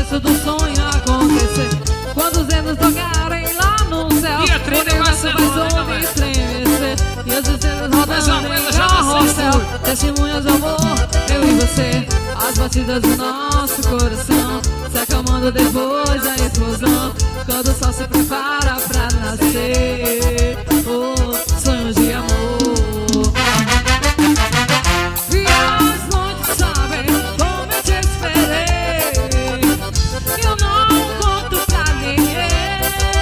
começo do sonho acontecer. Quando os dedos tocarem lá no céu, o universo vai todo estremecer. E as estrelas rodando em carrossel, testemunhas de amor, eu e você. As batidas do nosso coração se acalmando depois da explosão, quando o sol se prepara pra nascer. Oh, sonhos de amor. E as noites sabem como eu te esperei. Eu não conto pra ninguém.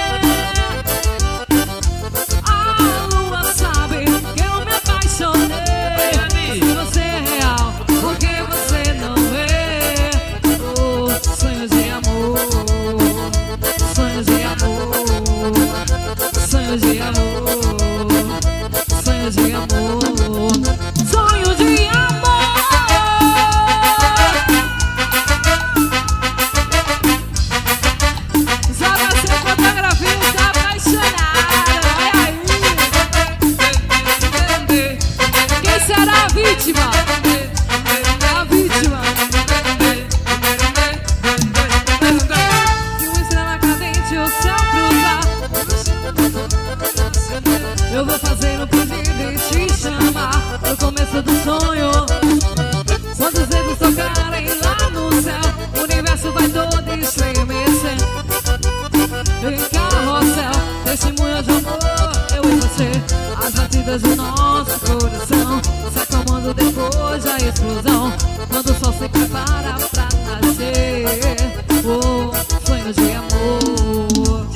A lua sabe que eu me apaixonei. Se você é real, por que você não vê? Oh, sonhos de amor. Sonhos de amor. Sonhos de amor. Sonhos de amor. Sonhos de amor. Joga sem fotografia, tá apaixonada. Olha aí. Quem será a vítima? A vítima. Se uma estrela cadente o céu cruzar, eu vou fazer um pedido e te chamar no começo do sonho. Quando os dedos tocarem lá no céu, o universo vai todo estremecer. Em carrossel, testemunhas de amor, eu e você. As batidas do nosso coração se acalmando depois da explosão, quando o sol se prepara pra nascer. Oh, sonhos de amor.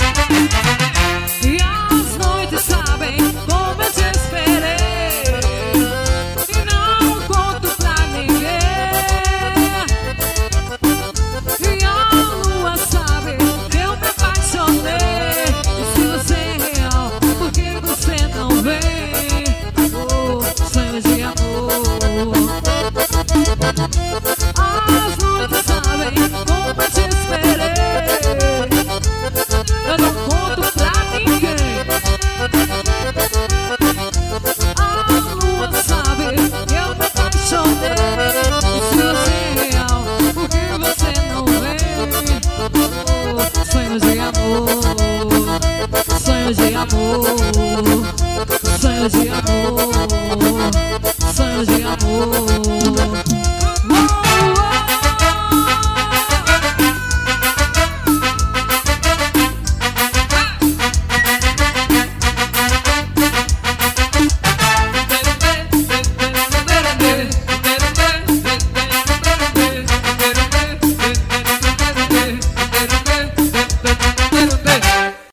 E as noites sabem como eu te esperei. E não conto pra ninguém. E a lua sabe que eu me apaixonei. E se você é real, por que você não vem? Oh, sonhos de amor. As noites sabem como eu te esperei. Eu não conto pra ninguém. A lua sabe que eu me apaixonei. E se você é real, por que você não vem? Oh, sonhos de amor. Sonhos de amor. Sonhos de amor. Sonhos de amor.